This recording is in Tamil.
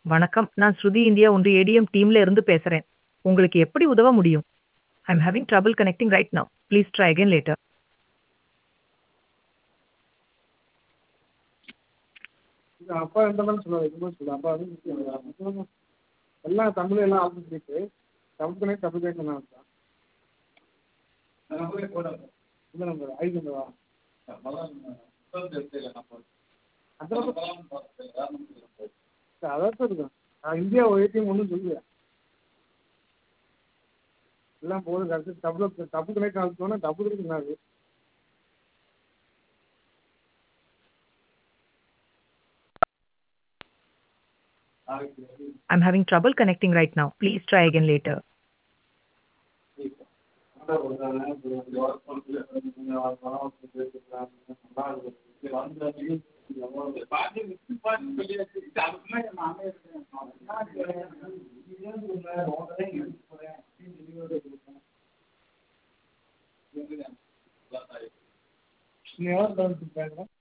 வணக்கம். நான் ஸ்ருதி இந்தியா ஒன்று ஏடிஎம் டீம்ல இருந்து பேசுறேன். உங்களுக்கு எப்படி உதவ முடியும்? I'm having trouble connecting right now. Please try again later. இது அப்பா எந்த மாதிரி சொல்லுவார் எதுவுமே சொல்லுவார் அப்பா வந்து முக்கியம் எல்லாம் தமிழ் எல்லாம் ஆல்பம் சொல்லிட்டு தமிழ் கனெக்ட் சொன்னாங்க இந்த நம்பர் 5 நம்பரா அதான் சார் இருக்கும் நான் இந்தியா ஏடிஎம் ஒன்றும் சொல்லுவேன் எல்லாம் போகுது கரெக்டு டபுள் கனெக்ட் ஆகுதுன்னா டபுள் கனெக்ட் ஆகுது I'm having trouble connecting right now. Please try again later. நீ எவ்வளோ